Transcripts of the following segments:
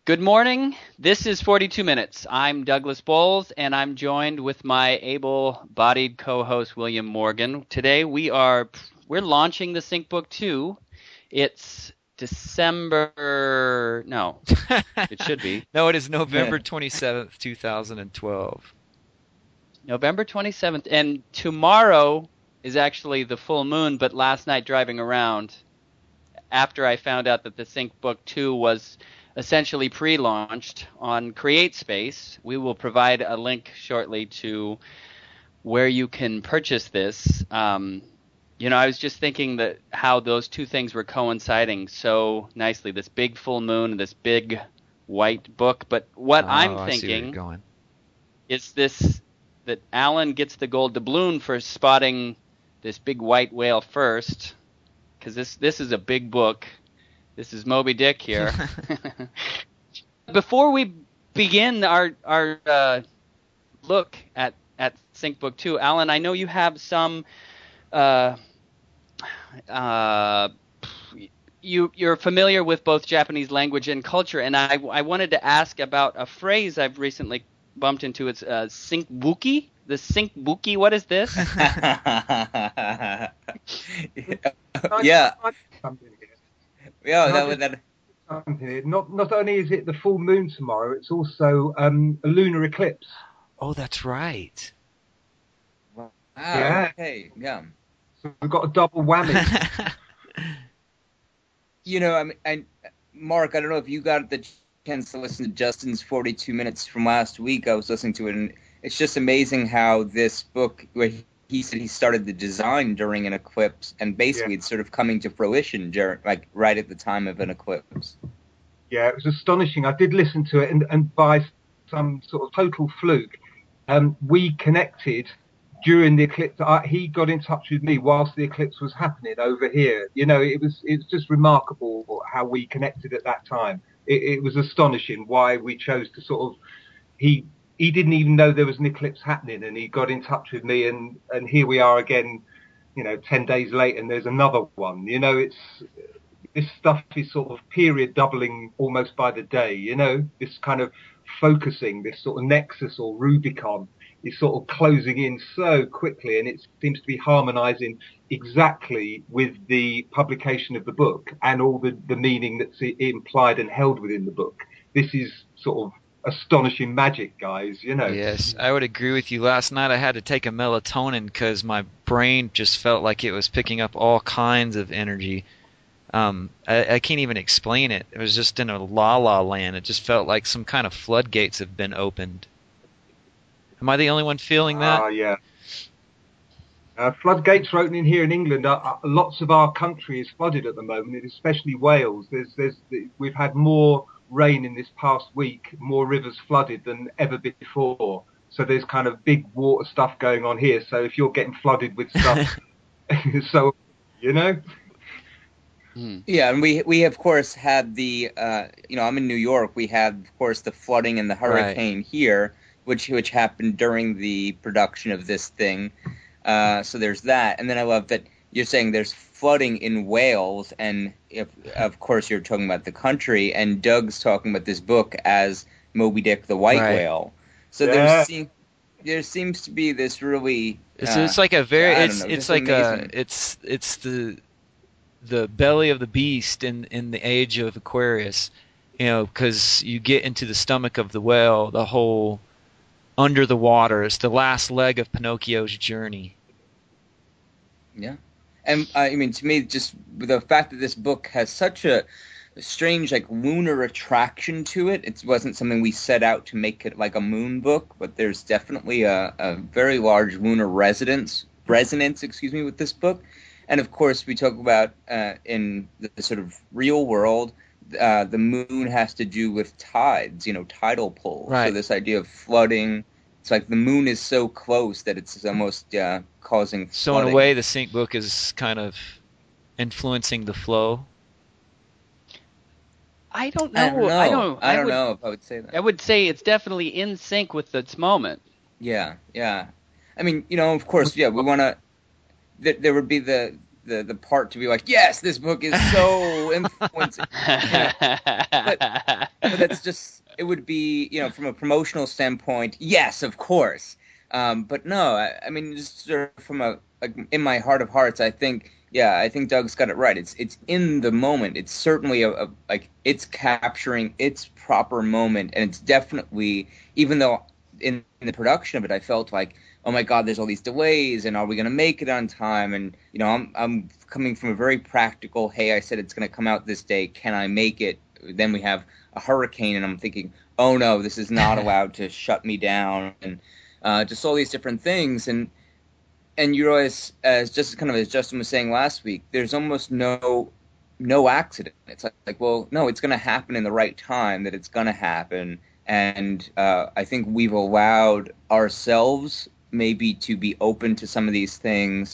Good morning. This is 42 Minutes. I'm Douglas Bowles, and I'm joined with my able-bodied co-host William Morgan. Today we're launching the SyncBook 2. It's December. No, it should be. No, it is November 27th, 2012. November 27th, and tomorrow is actually the full moon. But last night driving around, after I found out that the SyncBook 2 was essentially pre-launched on CreateSpace. We will provide a link shortly to where you can purchase this. I was just thinking that how those two things were coinciding so nicely, this big full moon, this big white book. But what I'm thinking is that Alan gets the gold doubloon for spotting this big white whale first, because this is a big book. This is Moby Dick here. Before we begin our look at SyncBook 2, Alan, I know you have some. You're familiar with both Japanese language and culture, and I wanted to ask about a phrase I've recently bumped into. It's Syncbuki. The Syncbuki. What is this? Yeah. Not only is it the full moon tomorrow, it's also a lunar eclipse. Oh, that's right. Wow. Yeah. Okay. Yeah. So we've got a double whammy. Mark, I don't know if you got the chance to listen to Justin's 42 Minutes from last week. I was listening to it, and it's just amazing how this book, where he said he started the design during an eclipse, and basically it's sort of coming to fruition right at the time of an eclipse. Yeah, it was astonishing. I did listen to it, and by some sort of total fluke, we connected during the eclipse. He got in touch with me whilst the eclipse was happening over here. It was just remarkable how we connected at that time. It was astonishing why we chose to sort of He didn't even know there was an eclipse happening, and he got in touch with me, and here we are again, 10 days later, and there's another one. This stuff is sort of period doubling almost by the day, this kind of focusing, this sort of nexus or Rubicon is sort of closing in so quickly, and it seems to be harmonizing exactly with the publication of the book and all the meaning that's implied and held within the book. This is sort of astonishing magic, guys. Yes, I would agree with you. Last night I had to take a melatonin because my brain just felt like it was picking up all kinds of energy. I can't even explain it. It was just in a la-la land. It just felt like some kind of floodgates have been opened. Am I the only one feeling that? Yeah. Floodgates are opening here in England. Lots of our country is flooded at the moment, especially Wales. We've had more rain in this past week, more rivers flooded than ever before. So there's kind of big water stuff going on here. So if you're getting flooded with stuff, Yeah, and we of course had the, I'm in New York. We had, of course, the flooding and the hurricane here, which happened during the production of this thing. So there's that. And then I love that you're saying there's flooding in Wales, and of course you're talking about the country, and Doug's talking about this book as Moby Dick the White Whale. So there seems to be this really it's like a very it's the belly of the beast in the age of Aquarius, because you get into the stomach of the whale, the whole under the water. It's the last leg of Pinocchio's journey. Yeah. And to me, just the fact that this book has such a strange, lunar attraction to it. It wasn't something we set out to make it like a moon book, but there's definitely a very large lunar resonance, with this book. And of course, we talk about in the sort of real world, the moon has to do with tides, tidal pull. Right. So this idea of flooding. It's like the moon is so close that it's almost causing flooding. So in a way, the SyncBook is kind of influencing the flow. I don't know. I don't know if I would say that. I would say it's definitely in sync with its moment. Yeah. Of course, we want to. There would be the part to be like, yes, this book is so influencing. But that's just, it would be, from a promotional standpoint, yes, of course. But no, I mean, just sort of from in my heart of hearts, I think Doug's got it right. It's in the moment. It's certainly it's capturing its proper moment, and it's definitely, even though in the production of it, I felt like, oh my God, there's all these delays, and are we going to make it on time? And I'm coming from a very practical, hey, I said it's going to come out this day, can I make it? Then we have a hurricane, and I'm thinking, oh no, this is not allowed to shut me down, and just all these different things, and you realize, as Justin was saying last week, there's almost no accident. It's like, well, no, it's going to happen in the right time that it's going to happen. And I think we've allowed ourselves maybe to be open to some of these things,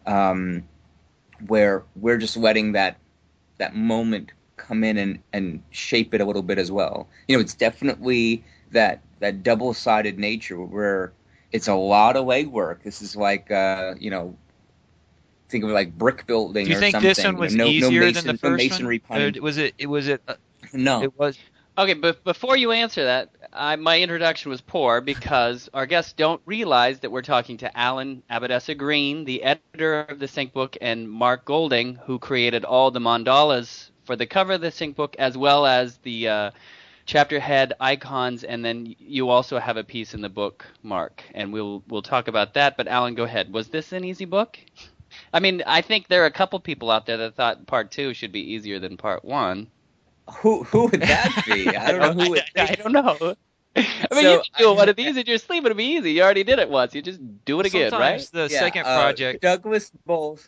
where we're just letting that moment come in and shape it a little bit as well. It's definitely that double-sided nature where it's a lot of legwork. This is like, think of it like brick building or something. Do you think this one was easier than the first masonry one? Was it? No. It was. Okay, but before you answer that, my introduction was poor because our guests don't realize that we're talking to Alan Abadessa Green, the editor of the Sync book, and Mark Golding, who created all the mandalas for the cover of the Sync book, as well as the chapter head icons, and then you also have a piece in the book, Mark, and we'll talk about that. But Alan, go ahead. Was this an easy book? I mean, I think there are a couple people out there that thought part 2 should be easier than part 1. Who would that be? I don't know who would. I don't know. I mean, you can do one of these in your sleep. It'll be easy. You already did it once. You just do it again, right? The second project. Douglas Bowles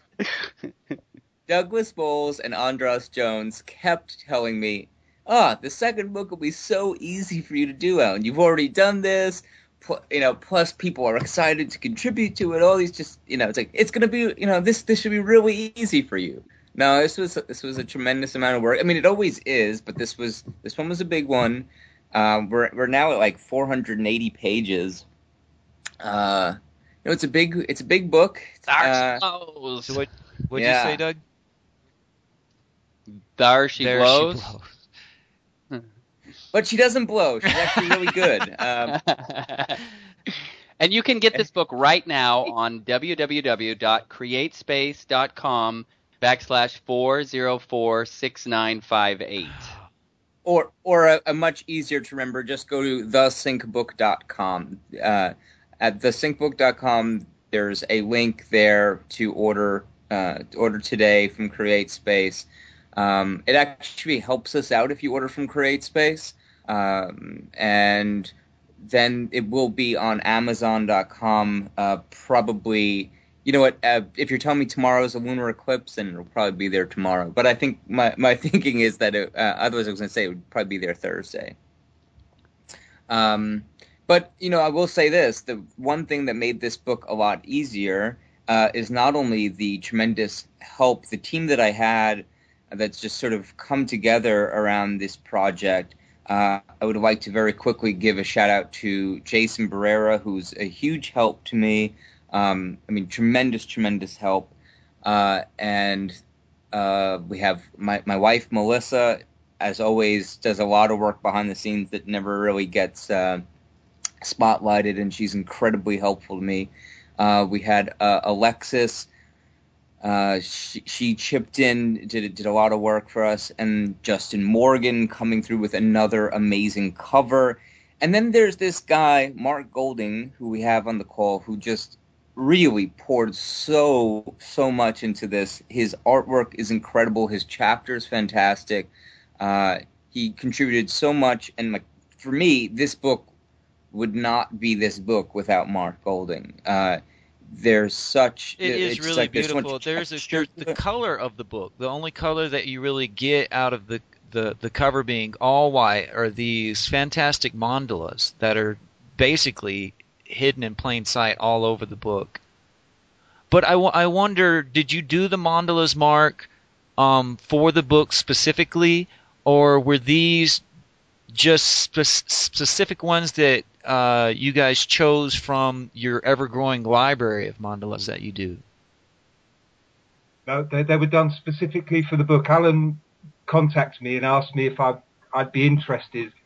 and Andras Jones kept telling me, the second book will be so easy for you to do, Alan. You've already done this. Plus people are excited to contribute to it. All these it's like, it's going to be, this should be really easy for you. No, this was a tremendous amount of work. I mean, it always is, but this one was a big one. We're now at like 480 pages. It's a big book. So what'd you say, Doug? There she blows. But she doesn't blow. She's actually really good. And you can get this book right now on www.createspace.com/4046958. Or a much easier to remember, just go to thesyncbook.com. At thesyncbook.com, there's a link there to order today from CreateSpace. It actually helps us out if you order from CreateSpace. And then it will be on Amazon.com probably. You know what? If you're telling me tomorrow is a lunar eclipse, then it'll probably be there tomorrow. But I think my thinking is that otherwise I was going to say it would probably be there Thursday. But I will say this: the one thing that made this book a lot easier is not only the tremendous help, the team that I had that's just sort of come together around this project. I would like to very quickly give a shout out to Jason Barrera, who's a huge help to me. Tremendous help. And we have my wife, Melissa, as always, does a lot of work behind the scenes that never really gets spotlighted, and she's incredibly helpful to me. We had Alexis. She chipped in, did a lot of work for us, and Justin Morgan coming through with another amazing cover. And then there's this guy, Mark Golding, who we have on the call, who just really poured so much into this. His artwork is incredible. His chapter is fantastic. He contributed so much, and for me, this book would not be this book without Mark Golding. There's such it is really beautiful. There's the color of the book. The only color that you really get out of the cover being all white are these fantastic mandalas that are basically hidden in plain sight all over the book. But I wonder, did you do the mandalas, Mark, for the book specifically, or were these just specific ones that you guys chose from your ever-growing library of mandalas that you do? No, they were done specifically for the book. Alan contacted me and asked me if I'd be interested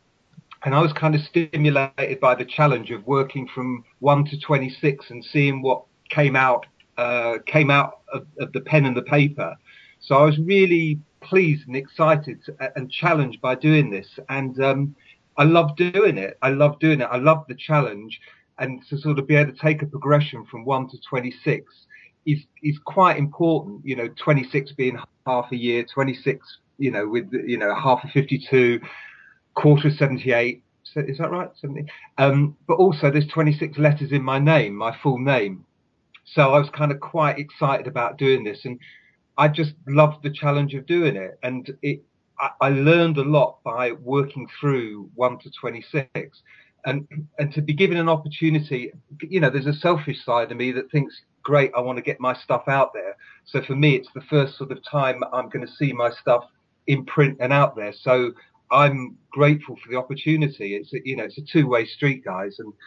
And I was kind of stimulated by the challenge of working from 1 to 26 and seeing what came out of the pen and the paper. So I was really pleased and excited and challenged by doing this. And I love doing it. I love the challenge. And to sort of be able to take a progression from 1 to 26 is quite important. 26 being half a year, 26, with, half of 52, quarter of 78. Is that right? 70. But also there's 26 letters in my name, my full name. So I was kind of quite excited about doing this, and I just loved the challenge of doing it. And I learned a lot by working through 1 to 26. And to be given an opportunity, there's a selfish side of me that thinks, great, I want to get my stuff out there. So for me, it's the first sort of time I'm going to see my stuff in print and out there. So I'm grateful for the opportunity. It's a two-way street, guys, and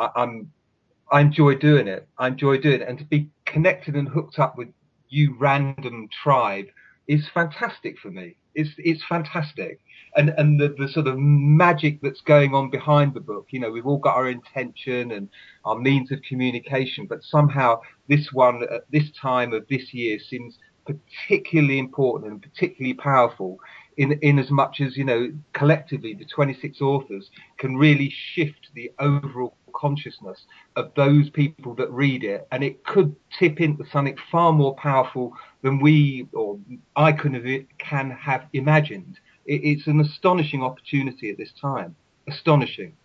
I enjoy doing it. And to be connected and hooked up with you, random tribe, is fantastic for me. It's fantastic. And the sort of magic that's going on behind the book, we've all got our intention and our means of communication, but somehow this one at this time of this year seems particularly important and particularly powerful in as much as, collectively the 26 authors can really shift the overall consciousness of those people that read it, and it could tip into something far more powerful than we or I can have imagined. It's an astonishing opportunity at this time. Astonishing.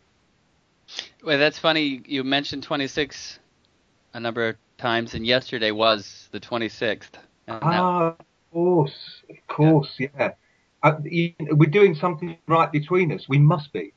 Well, that's funny. You mentioned 26 a number of times, and yesterday was the 26th. Of course, yeah. We're doing something right between us. We must be.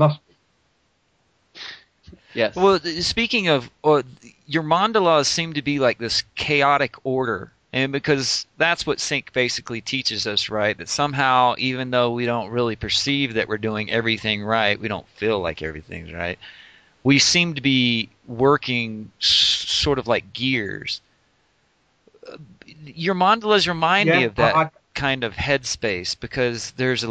Yes. Well, speaking of, your mandalas seem to be like this chaotic order. And because that's what sync basically teaches us, right? That somehow, even though we don't really perceive that we're doing everything right, we don't feel like everything's right, we seem to be working sort of like gears. Your mandalas remind me of that kind of headspace, because there's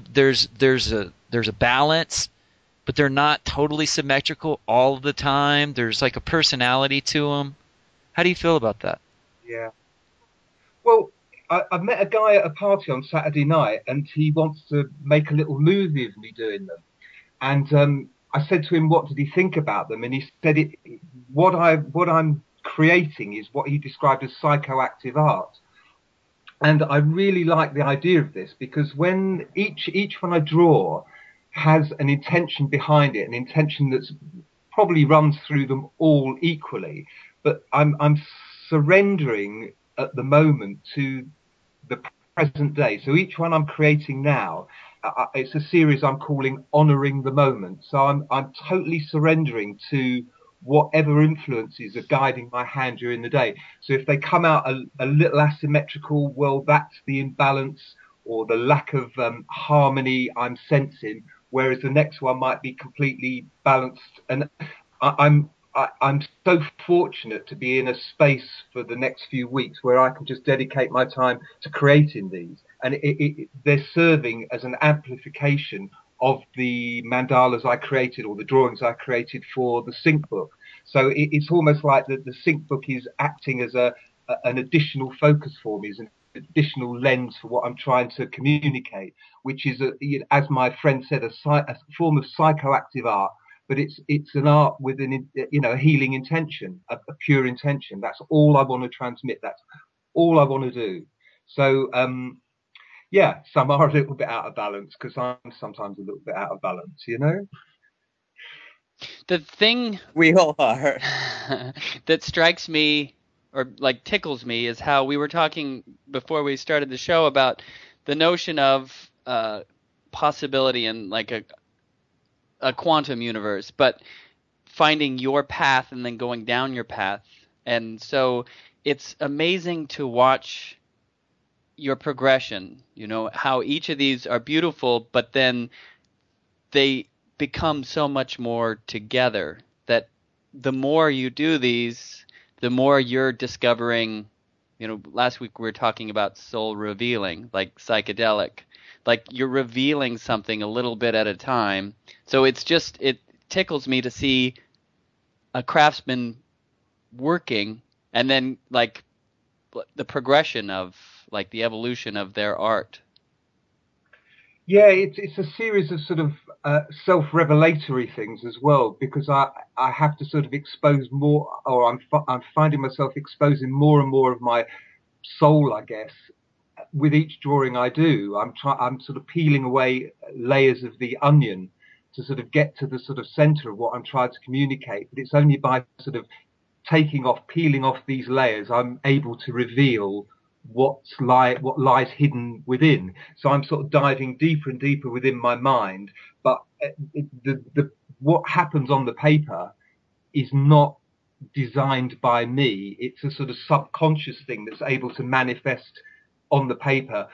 a balance, but they're not totally symmetrical all the time. There's like a personality to them. How do you feel about that? Yeah. Well, I met a guy at a party on Saturday night, and he wants to make a little movie of me doing them. And I said to him, what did he think about them? And he said, what I'm creating is what he described as psychoactive art. And I really like the idea of this, because when each one I draw has an intention behind it, an intention that's probably runs through them all equally, but I'm surrendering at the moment to the present day. So each one I'm creating now, it's a series I'm calling Honoring the Moment. So I'm totally surrendering to whatever influences are guiding my hand during the day. So if they come out a little asymmetrical, well, that's the imbalance or the lack of harmony I'm sensing, whereas the next one might be completely balanced. And I'm so fortunate to be in a space for the next few weeks where I can just dedicate my time to creating these. And they're serving as an amplification of the mandalas I created or the drawings I created for the sync book. So it's almost like the sync book is acting as an additional focus for me, as an additional lens for what I'm trying to communicate, which is, as my friend said, a form of psychoactive art. But it's an art with a healing intention, a pure intention. That's all I want to transmit. That's all I want to do. So, some are a little bit out of balance, because I'm sometimes a little bit out of balance, The thing we all are that strikes me or like tickles me is how we were talking before we started the show about the notion of possibility and like a quantum universe, but finding your path and then going down your path. And so it's amazing to watch your progression, how each of these are beautiful, but then they become so much more together that the more you do these, the more you're discovering, last week we were talking about soul revealing, like psychedelic. like you're revealing something a little bit at a time. So it tickles me to see a craftsman working, and then like the progression of like the evolution of their art. Yeah, it's a series of sort of self-revelatory things as well, because I have to sort of expose more, or I'm finding myself exposing more and more of my soul, I guess, with each drawing I do. I'm sort of peeling away layers of the onion to sort of get to the sort of center of what I'm trying to communicate. But it's only by sort of peeling off these layers, I'm able to reveal what lies hidden within. So I'm sort of diving deeper and deeper within my mind. But what happens on the paper is not designed by me. It's a sort of subconscious thing that's able to manifest on the paper,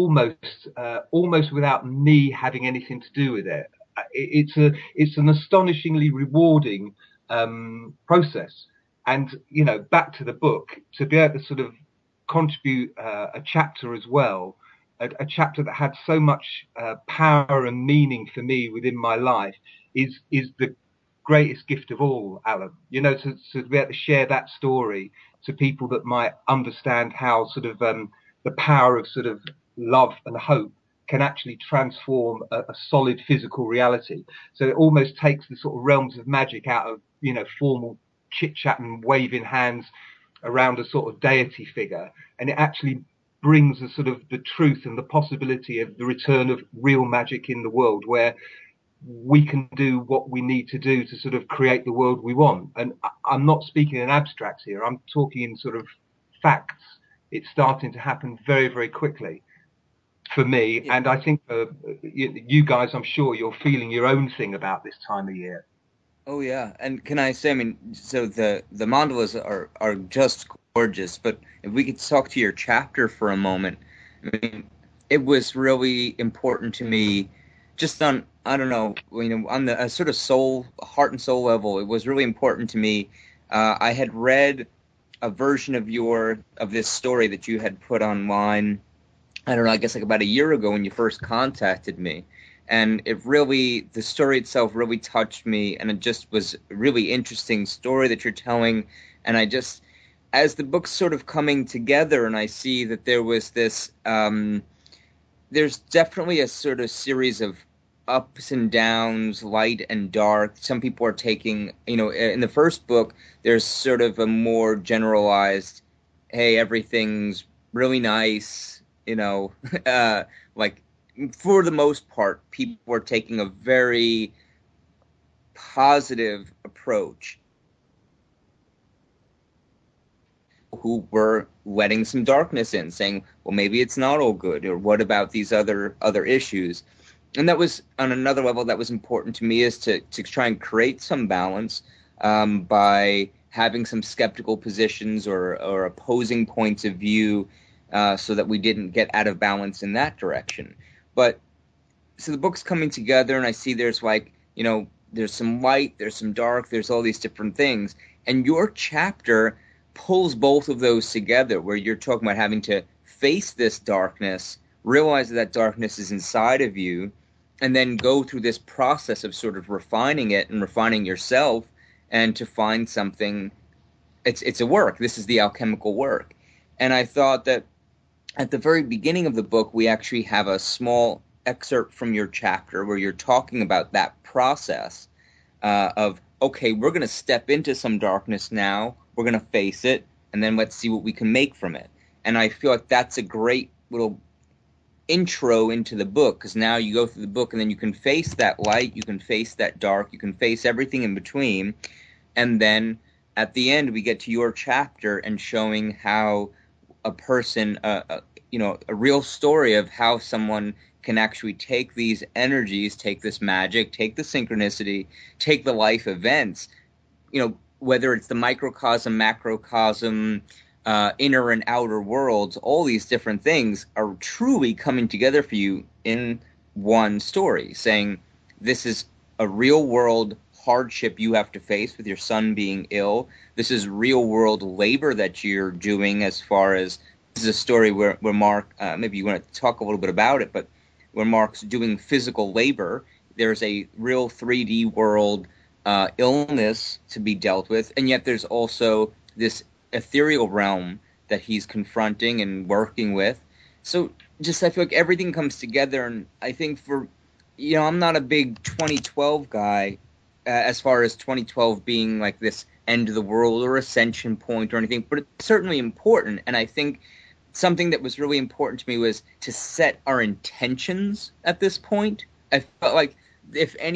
almost without me having anything to do with it. It's an astonishingly rewarding process. And back to the book, to be able to sort of contribute a chapter as well, a chapter that had so much power and meaning for me within my life, is the greatest gift of all, Alan. To be able to share that story to people that might understand how sort of the power of sort of love and hope can actually transform a solid physical reality. So it almost takes the sort of realms of magic out of formal chit chat and waving hands around a sort of deity figure, and it actually brings a sort of the truth and the possibility of the return of real magic in the world, where we can do what we need to do to sort of create the world we want. And I'm not speaking in abstracts here, I'm talking in sort of facts. It's starting to happen very, very quickly for me. Yeah. And I think you guys, I'm sure you're feeling your own thing about this time of year. Oh yeah, and can I say, I mean, so the mandalas are just gorgeous, but if we could talk to your chapter for a moment, I mean, it was really important to me, just on, I don't know, on the sort of heart and soul level, it was really important to me. I had read a version of this story that you had put online, I don't know, I guess like about a year ago when you first contacted me. And the story itself really touched me, and it just was a really interesting story that you're telling. And as the book's sort of coming together, and I see that there was this, there's definitely a sort of series of ups and downs, light and dark. Some people are taking, in the first book, there's sort of a more generalized, hey, everything's really nice, like, for the most part, people are taking a very positive approach, who were letting some darkness in, saying, well, maybe it's not all good, or what about these other issues? And that was, on another level, that was important to me, is to try and create some balance by having some skeptical positions or opposing points of view, so that we didn't get out of balance in that direction. But so the book's coming together, and I see there's there's some light, there's some dark, there's all these different things. And your chapter pulls both of those together, where you're talking about having to face this darkness, realize that darkness is inside of you, and then go through this process of sort of refining it and refining yourself, and to find something. It's a work. This is the alchemical work. And I thought that at the very beginning of the book, we actually have a small excerpt from your chapter where you're talking about that process of, okay, we're going to step into some darkness now, we're going to face it, and then let's see what we can make from it. And I feel like that's a great little intro into the book, because now you go through the book and then you can face that light, you can face that dark, you can face everything in between. And then at the end, we get to your chapter and showing how a person, a real story of how someone can actually take these energies, take this magic, take the synchronicity, take the life events, whether it's the microcosm, macrocosm, inner and outer worlds, all these different things are truly coming together for you in one story, saying this is a real world hardship you have to face with your son being ill. This is real world labor that you're doing, as far as this is a story where Mark, maybe you want to talk a little bit about it, but where Mark's doing physical labor. There's a real 3D world illness to be dealt with, and yet there's also this ethereal realm that he's confronting and working with. So just I feel like everything comes together, and I think I'm not a big 2012 guy as far as 2012 being like this end of the world or ascension point or anything, but it's certainly important. And I think something that was really important to me was to set our intentions at this point. I felt like if there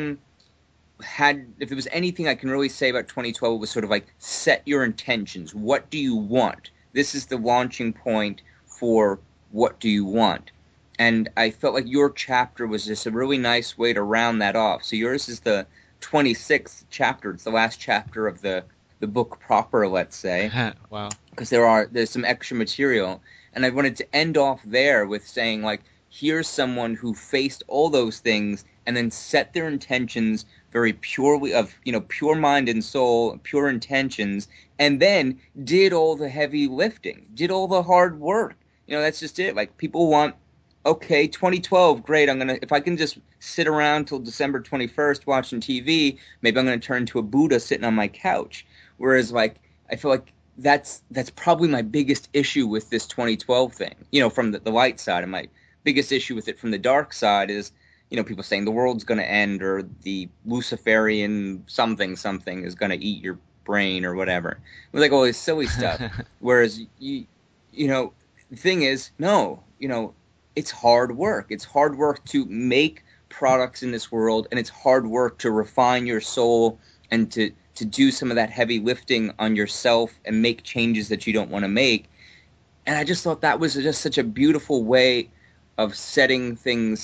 was anything I can really say about 2012, it was sort of like set your intentions. What do you want? This is the launching point for what do you want? And I felt like your chapter was just a really nice way to round that off. So yours is the 26th chapter. It's the last chapter of the book proper, let's say. Wow. Because there's some extra material. And I wanted to end off there with saying, like, here's someone who faced all those things and then set their intentions very purely of, pure mind and soul, pure intentions, and then did all the heavy lifting, did all the hard work. That's just it. Like, people want, okay, 2012, great. If I can just sit around till December 21st watching TV, maybe I'm going to turn into a Buddha sitting on my couch. Whereas, like, I feel like that's probably my biggest issue with this 2012 thing, from the light side. And my biggest issue with it from the dark side is, people saying the world's going to end or the Luciferian something is going to eat your brain or whatever. It was like all this silly stuff. Whereas, the thing is, no, it's hard work. It's hard work to make products in this world, and it's hard work to refine your soul and to do some of that heavy lifting on yourself and make changes that you don't want to make. And I just thought that was just such a beautiful way of setting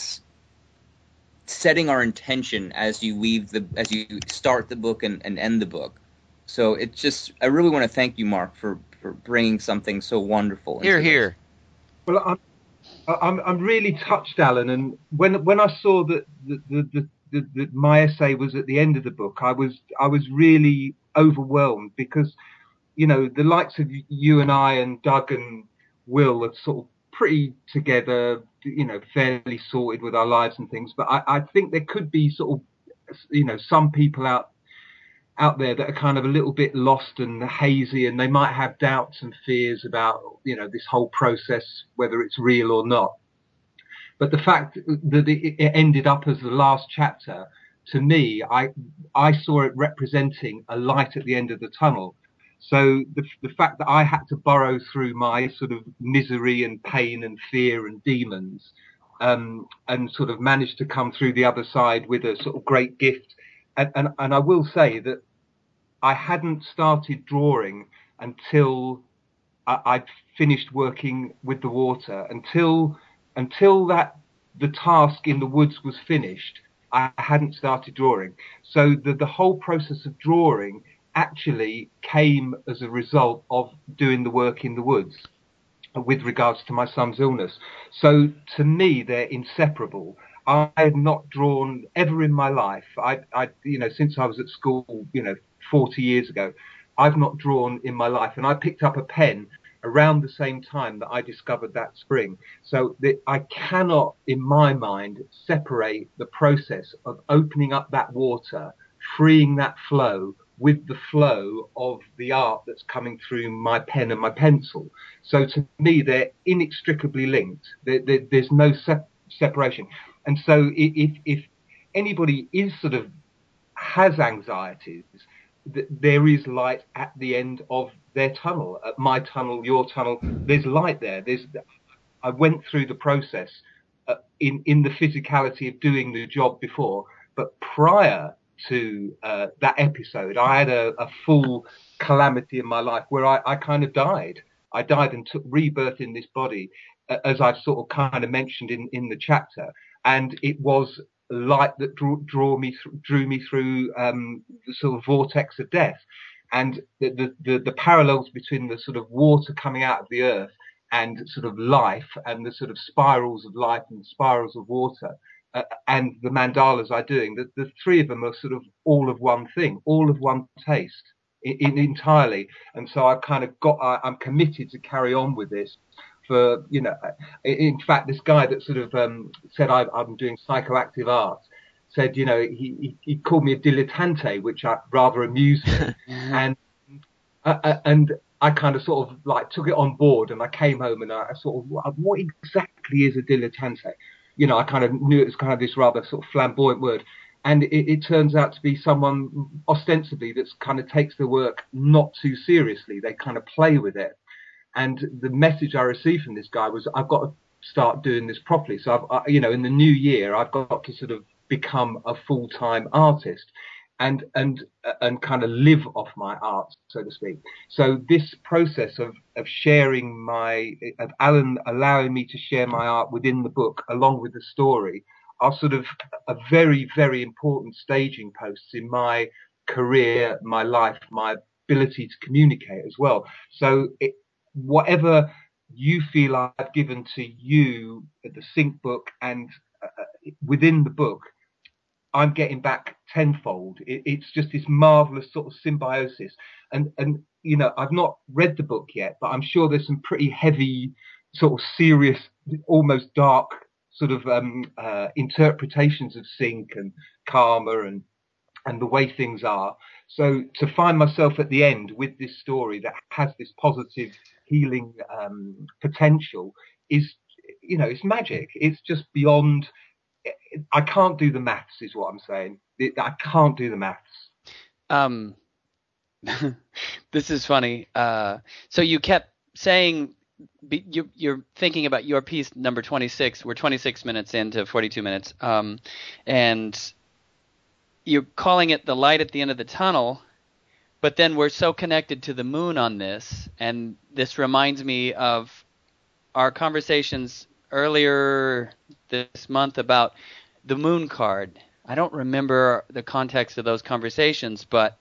our intention as you start the book and end the book. So I really want to thank you, Mark, for bringing something so wonderful. Here. Well, I'm really touched, Alan, and when I saw that my essay was at the end of the book, I was really overwhelmed because, the likes of you and I and Doug and Will are sort of pretty together, fairly sorted with our lives and things. But I think there could be sort of, some people out there that are kind of a little bit lost and hazy, and they might have doubts and fears about, this whole process, whether it's real or not. But the fact that it ended up as the last chapter, to me, I saw it representing a light at the end of the tunnel. So the fact that I had to burrow through my sort of misery and pain and fear and demons, and sort of managed to come through the other side with a sort of great gift. And I will say that I hadn't started drawing until I'd finished working with the water. Until that the task in the woods was finished, I hadn't started drawing. So the whole process of drawing actually came as a result of doing the work in the woods with regards to my son's illness. So to me, they're inseparable. I had not drawn ever in my life. I since I was at school, 40 years ago, I've not drawn in my life. And I picked up a pen around the same time that I discovered that spring. So I cannot, in my mind, separate the process of opening up that water, freeing that flow with the flow of the art that's coming through my pen and my pencil. So to me, they're inextricably linked. There's no separation. And so if anybody has anxieties, there is light at the end of their tunnel, at my tunnel, your tunnel. There's light there. I went through the process in the physicality of doing the job before, but prior to that episode, I had a full calamity in my life where I kind of died. I died and took rebirth in this body, as I sort of kind of mentioned in the chapter. And it was light that drew me through the sort of vortex of death, and the parallels between the sort of water coming out of the earth and sort of life, and the sort of spirals of life and spirals of water, and the mandalas I'm doing. The three of them are sort of all of one thing, all of one taste, entirely. And so I've kind of I'm committed to carry on with this for, you know, in fact, this guy that sort of said I'm doing psychoactive art said, you know, he called me a dilettante, which rather amused me. and I kind of sort of like took it on board, and I came home and I sort of, what exactly is a dilettante? You know, I kind of knew it was kind of this rather sort of flamboyant word. And it turns out to be someone ostensibly that's kind of takes the work not too seriously. They kind of play with it. And the message I received from this guy was, I've got to start doing this properly. So you know, in the new year, I've got to sort of become a full-time artist and kind of live off my art, so to speak. So this process of sharing of Alan allowing me to share my art within the book along with the story are sort of a very, very important staging posts in my career, my life, my ability to communicate as well. So whatever you feel I've given to you at the Sync book and within the book, I'm getting back tenfold. It's just this marvelous sort of symbiosis. And you know, I've not read the book yet, but I'm sure there's some pretty heavy, sort of serious, almost dark sort of interpretations of Sync and karma and the way things are. So to find myself at the end with this story that has this positive healing potential is, you know, it's magic. It's just beyond. I can't do the maths, is what I'm saying. I can't do the maths. This is funny. So you kept saying you're thinking about your piece number 26. We're 26 minutes into 42 minutes, and you're calling it the light at the end of the tunnel. But then we're so connected to the moon on this, and this reminds me of our conversations earlier this month about the moon card. I don't remember the context of those conversations, but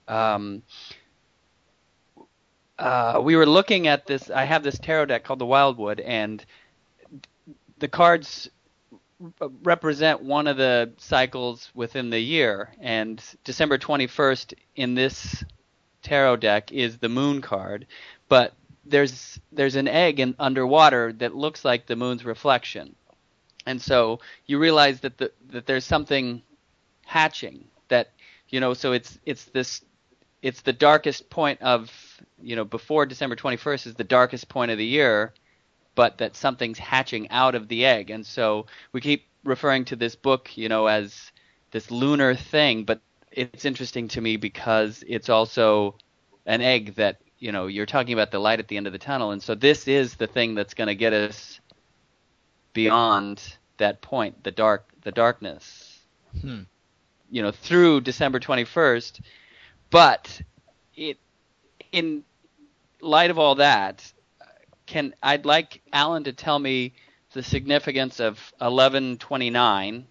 we were looking at this. I have this tarot deck called the Wildwood, and the cards represent one of the cycles within the year, and December 21st in this tarot deck is the moon card, but there's an egg underwater that looks like the moon's reflection. And so you realize that that there's something hatching, that, you know, so it's the darkest point of, you know, before December 21st is the darkest point of the year, but that something's hatching out of the egg. And so we keep referring to this book, you know, as this lunar thing, but it's interesting to me because it's also an egg that, you know, you're talking about the light at the end of the tunnel. And so this is the thing that's going to get us beyond that point, the darkness, you know, through December 21st. But in light of all that, I'd like Alan to tell me the significance of 11/29.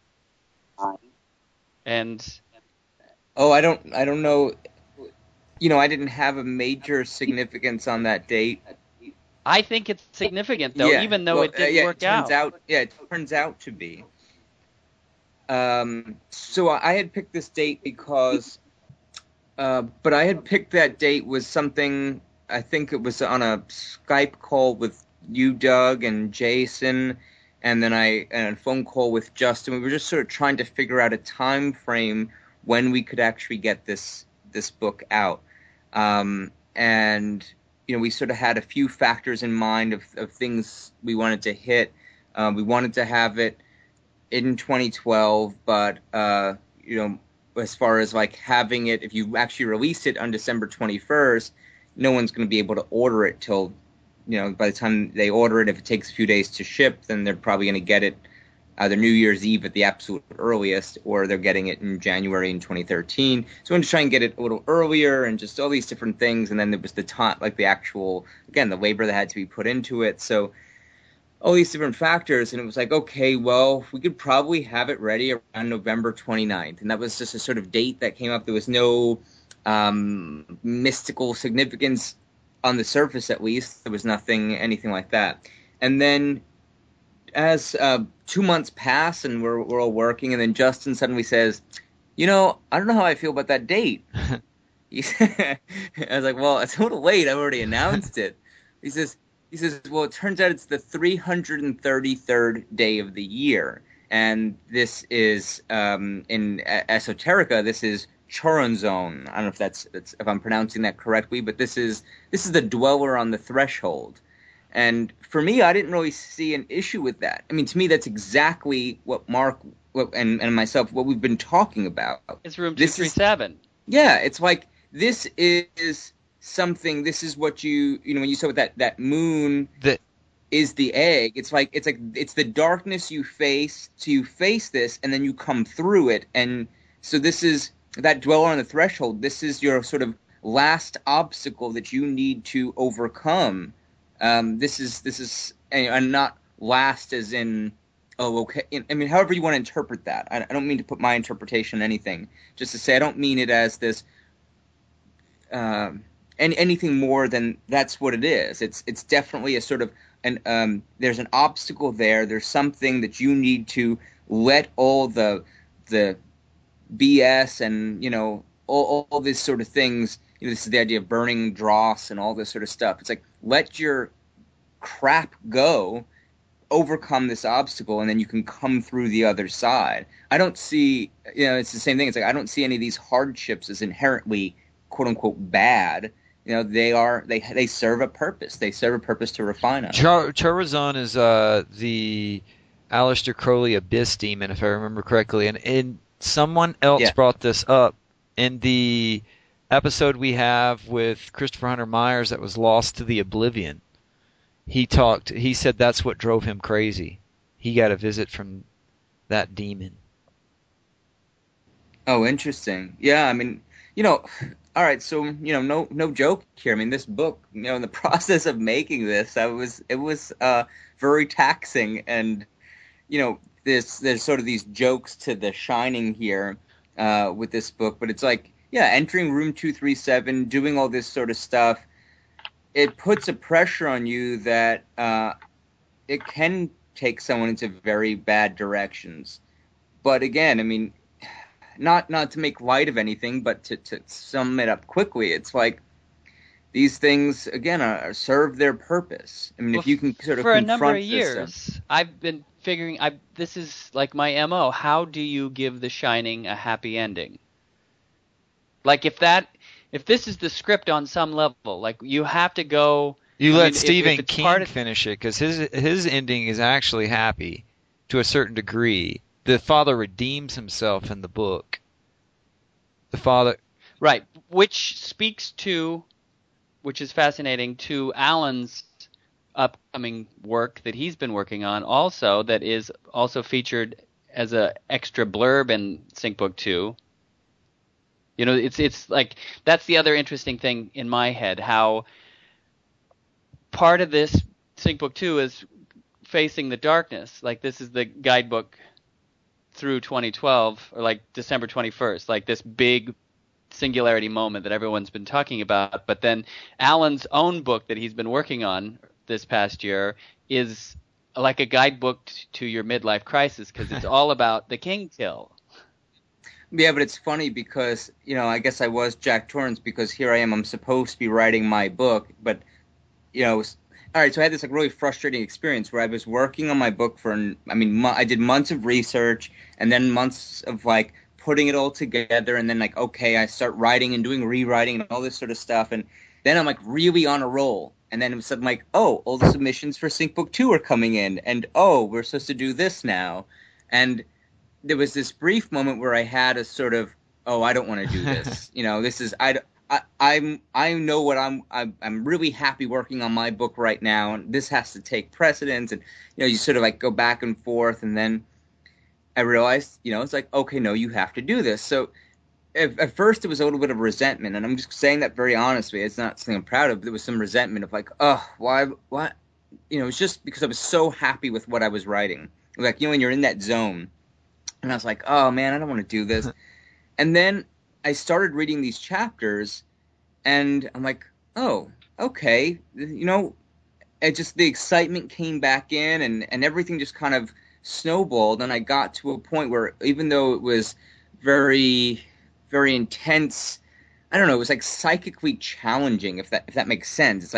And I don't know. You know, I didn't have a major significance on that date. I think it's significant, though, even though it didn't work out. It turns out to be. So I had picked this date because, but I had picked that date was something, I think it was on a Skype call with you, Doug, and Jason, and then and a phone call with Justin. We were just sort of trying to figure out a time frame when we could actually get this book out. And, you know, we sort of had a few factors in mind of things we wanted to hit. We wanted to have it in 2012, but, you know, as far as like having it, if you actually released it on December 21st, no one's going to be able to order it till, you know, by the time they order it, if it takes a few days to ship, then they're probably going to get it either New Year's Eve at the absolute earliest, or they're getting it in January in 2013. So we wanted to try and get it a little earlier, and just all these different things. And then there was the time, like the actual, again, the labor that had to be put into it. So all these different factors, and it was like, okay, well, we could probably have it ready around November 29th. And that was just a sort of date that came up. There was no mystical significance on the surface, at least. There was anything like that. And then as 2 months pass and we're all working, and then Justin suddenly says, you know, I don't know how I feel about that date. I was like, well, it's a little late. I've already announced it. He says, He says, well, it turns out it's the 333rd day of the year. And this is, in Esoterica, this is Choronzon. I don't know if that's if I'm pronouncing that correctly, but this is the dweller on the threshold. And for me, I didn't really see an issue with that. I mean, to me, that's exactly what Mark and myself, what we've been talking about. It's room 237. Yeah, it's like, this is something, this is what you know, when you said with that moon is the egg, it's like it's the darkness you face, so you face this, and then you come through it. And so this is that dweller on the threshold. This is your sort of last obstacle that you need to overcome. This is and not last as in, oh, okay. I mean, however you want to interpret that. I don't mean to put my interpretation on anything. Just to say, I don't mean it as this anything more than that's what it is. It's definitely a sort of there's an obstacle there. There's something that you need to let all the BS and, you know, all these sort of things. You know, this is the idea of burning dross and all this sort of stuff. It's like, let your crap go, overcome this obstacle, and then you can come through the other side. I don't see, you know, it's the same thing. It's like, I don't see any of these hardships as inherently, quote unquote, bad. You know, they serve a purpose. They serve a purpose to refine us. Choronzon is the Aleister Crowley Abyss demon, if I remember correctly, and someone else brought this up in the episode we have with Christopher Hunter Myers that was Lost to the Oblivion. He said that's what drove him crazy. He got a visit from that demon. Oh, interesting. Yeah, I mean, you know, all right, so, you know, no joke here. I mean, this book, you know, in the process of making this, it was very taxing, and, you know, there's sort of these jokes to The Shining here with this book, but it's like, yeah, entering room 237, doing all this sort of stuff, it puts a pressure on you that it can take someone into very bad directions. But again, I mean, not to make light of anything, but to sum it up quickly, it's like these things, again, serve their purpose. I mean, if you can sort of for confront a number of this years, I've been figuring, this is like my MO. How do you give The Shining a happy ending? Like, if this is the script on some level, like, you have to go. Let Stephen King finish it, because his ending is actually happy to a certain degree. The father redeems himself in the book. The father, right, which speaks to, which is fascinating, to Alan's upcoming work that he's been working on, also, that is also featured as a extra blurb in Sync Book 2. You know, it's like, that's the other interesting thing in my head, how part of this Sync Book 2 is facing the darkness. Like, this is the guidebook through 2012, or like December 21st, like this big singularity moment that everyone's been talking about. But then Alan's own book that he's been working on this past year is like a guidebook to your midlife crisis, because it's all about the king kill. Yeah, but it's funny because, you know, I guess I was Jack Torrance, because here I am, I'm supposed to be writing my book, but, you know, all right, so I had this like really frustrating experience where I was working on my book for, I mean, I did months of research and then months of like putting it all together, and then like, okay, I start writing and doing rewriting and all this sort of stuff, and then I'm like really on a roll, and then it was suddenly like, oh, all the submissions for Sync Book 2 are coming in, and oh, we're supposed to do this now, and there was this brief moment where I had a sort of, oh, I don't want to do this. You know, this is, I know what I'm really happy working on my book right now, and this has to take precedence, and, you know, you sort of like go back and forth, and then I realized, you know, it's like, okay, no, you have to do this. So at first it was a little bit of resentment, and I'm just saying that very honestly. It's not something I'm proud of, but there was some resentment of like, oh, why, you know, it's just because I was so happy with what I was writing. Like, you know, when you're in that zone. And I was like, oh, man, I don't want to do this. And then I started reading these chapters, and I'm like, oh, okay. You know, the excitement came back in, and everything just kind of snowballed. And I got to a point where, even though it was very, very intense, I don't know, it was like psychically challenging, if that makes sense. It's like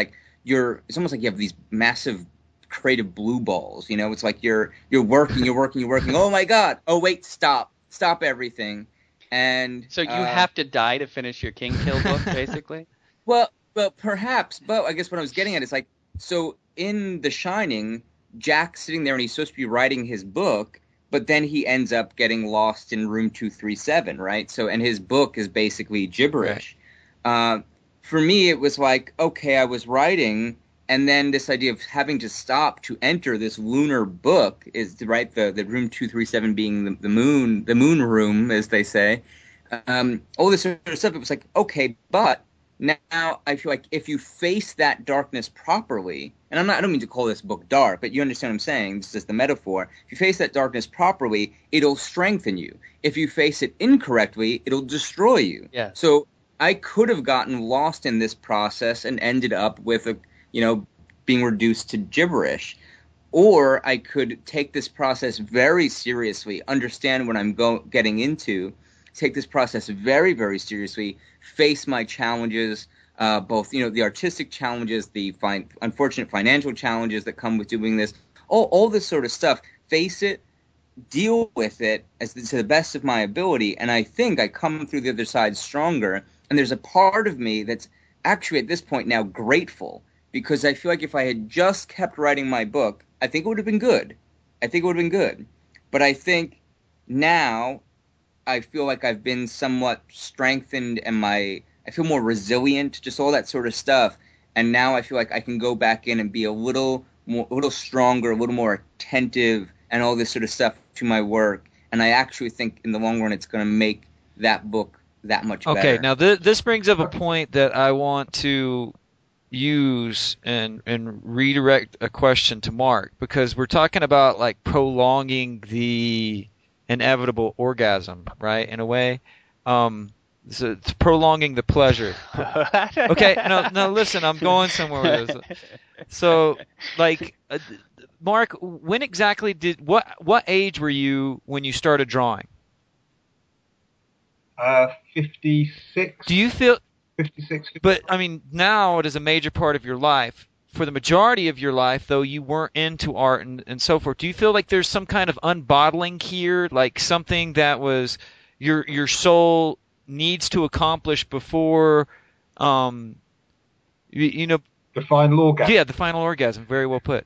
it's almost like you have these massive creative blue balls. You know, it's like you're working. Oh my God! Oh wait, stop everything. And so you have to die to finish your King Kill book, basically. Well, perhaps. But I guess what I was getting at is like, so in The Shining, Jack's sitting there and he's supposed to be writing his book, but then he ends up getting lost in room 237, right? So, and his book is basically gibberish. Right. For me, it was like, okay, I was writing, and then this idea of having to stop to enter this lunar book is right. The room 237 being the moon room, as they say. All this sort of stuff. It was like, okay, but now I feel like if you face that darkness properly, and I don't mean to call this book dark, but you understand what I'm saying. This is the metaphor. If you face that darkness properly, it'll strengthen you. If you face it incorrectly, it'll destroy you. Yeah. So I could have gotten lost in this process and ended up with being reduced to gibberish. Or I could take this process very seriously, understand what I'm getting into, take this process very, very seriously, face my challenges, both, the artistic challenges, the unfortunate financial challenges that come with doing this, all this sort of stuff, face it, deal with it to the best of my ability, and I think I come through the other side stronger. And there's a part of me that's actually at this point now grateful, because I feel like if I had just kept writing my book, I think it would have been good. But I think now I feel like I've been somewhat strengthened, and I feel more resilient, just all that sort of stuff. And now I feel like I can go back in and be a little stronger, a little more attentive, and all this sort of stuff to my work. And I actually think in the long run it's going to make that book that much better. Okay, now this brings up a point that I want to use and redirect a question to Mark, because we're talking about like prolonging the inevitable orgasm, right? In a way, so it's prolonging the pleasure. Okay, no, listen, I'm going somewhere with this. So, like, Mark, when exactly what age were you when you started drawing? 56. Do you feel 56? But I mean, now it is a major part of your life. For the majority of your life, though, you weren't into art and so forth. Do you feel like there's some kind of unbottling here, like something that was your soul needs to accomplish before, the final orgasm? Yeah, the final orgasm. Very well put.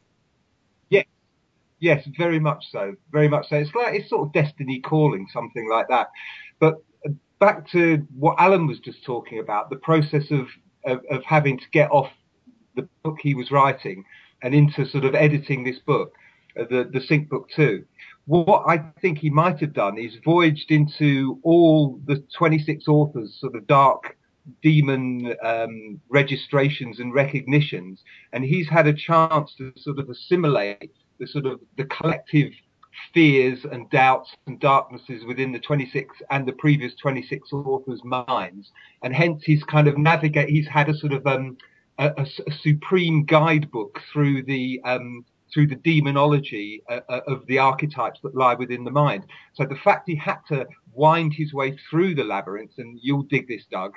Yes, very much so. Very much so. It's sort of destiny calling, something like that. But back to what Alan was just talking about, the process of having to get off the book he was writing and into sort of editing this book, the Sync Book 2. What I think he might have done is voyaged into all the 26 authors' sort of dark demon registrations and recognitions, and he's had a chance to sort of assimilate the collective fears and doubts and darknesses within the 26 and the previous 26 authors' minds, and hence he's kind of he's had a sort of a supreme guidebook through the demonology of the archetypes that lie within the mind. So the fact he had to wind his way through the labyrinth, and you'll dig this, Doug,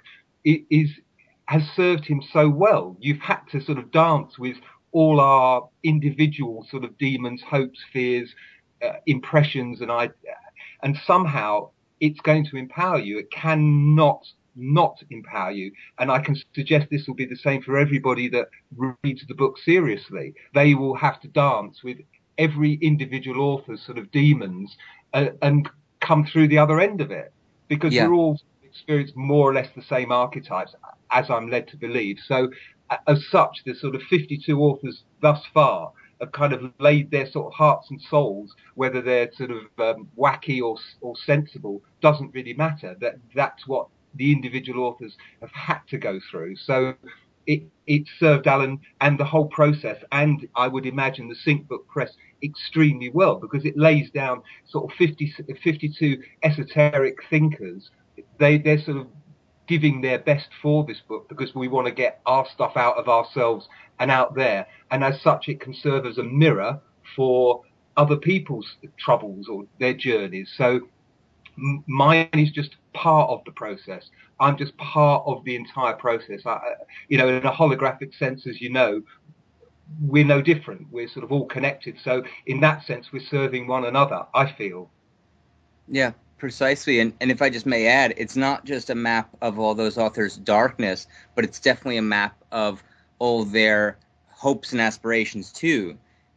has served him so well. You've had to sort of dance with all our individual sort of demons, hopes, fears, impressions, and somehow it's going to empower you. It cannot not empower you. And I can suggest this will be the same for everybody that reads the book seriously. They will have to dance with every individual author's sort of demons and come through the other end of it, because we're all experience more or less the same archetypes, as I'm led to believe. So as such, the sort of 52 authors thus far have kind of laid their sort of hearts and souls, whether they're sort of wacky or sensible, doesn't really matter. That's what the individual authors have had to go through. So it served Alan and the whole process, and I would imagine the Sync Book Press, extremely well, because it lays down sort of 52 esoteric thinkers. They're sort of giving their best for this book, because we want to get our stuff out of ourselves and out there, and as such it can serve as a mirror for other people's troubles or their journeys. So mine is just part of the process. I'm just part of the entire process. In a holographic sense, as you know, we're no different. We're sort of all connected. So in that sense, we're serving one another, I feel. Yeah, precisely. And if I just may add, it's not just a map of all those authors' darkness, but it's definitely a map of all their hopes and aspirations too.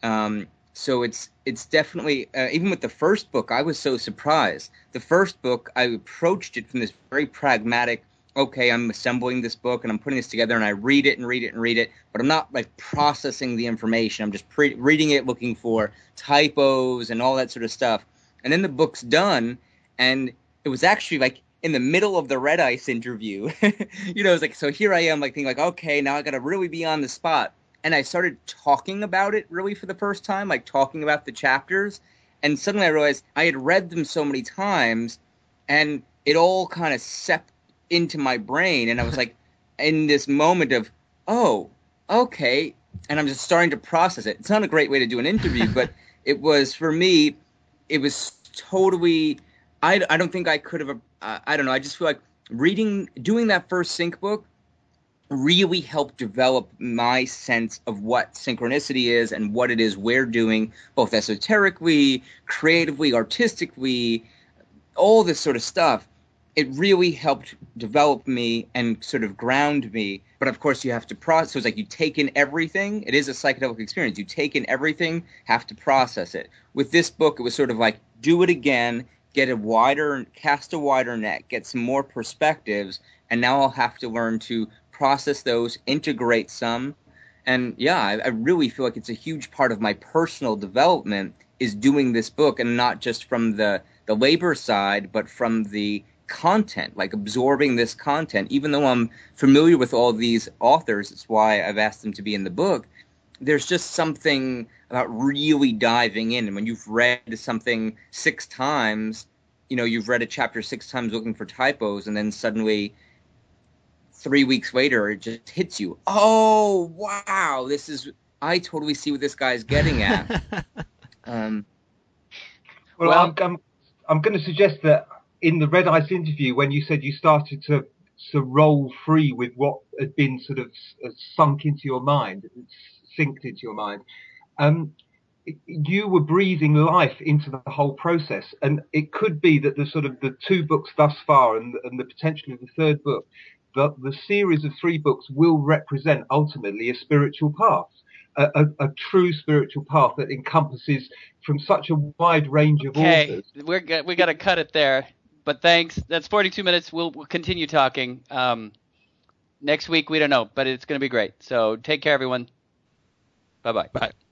So it's definitely, even with the first book, I was so surprised. The first book, I approached it from this very pragmatic, okay, I'm assembling this book and I'm putting this together and I read it and read it and read it, but I'm not like processing the information. I'm just reading it, looking for typos and all that sort of stuff. And then the book's done, and it was actually like in the middle of the Red Ice interview. It was like, so here I am, like thinking like, okay, now I got to really be on the spot. And I started talking about it really for the first time, like talking about the chapters. And suddenly I realized I had read them so many times, and it all kind of seeped into my brain. And I was like, in this moment of, oh, okay. And I'm just starting to process it. It's not a great way to do an interview, but it was, for me, it was totally, I don't think I could have, I don't know. I just feel like doing that first sync book really helped develop my sense of what synchronicity is and what it is we're doing, both esoterically, creatively, artistically, all this sort of stuff. It really helped develop me and sort of ground me. But of course, you have to process. So it's like you take in everything. It is a psychedelic experience. You take in everything, have to process it. With this book, it was sort of like, do it again, cast a wider net, get some more perspectives, and now I'll have to learn to process those, integrate some. And yeah, I really feel like it's a huge part of my personal development is doing this book, and not just from the labor side, but from the content, like absorbing this content. Even though I'm familiar with all these authors, it's why I've asked them to be in the book, there's just something about really diving in. And when you've read something 6 times, you've read a chapter 6 times looking for typos, and then suddenly 3 weeks later, it just hits you. Oh, wow, I totally see what this guy's getting at. I'm going to suggest that in the Red Ice interview, when you said you started to roll free with what had been sort of sunk into your mind, synced into your mind, you were breathing life into the whole process. And it could be that the 2 books thus far and the potential of the 3rd book, the series of 3 books will represent ultimately a spiritual path, a true spiritual path that encompasses from such a wide range of authors. Okay, we got to cut it there. But thanks. That's 42 minutes. We'll continue talking. Next week, we don't know, but it's going to be great. So take care, everyone. Bye-bye. Bye.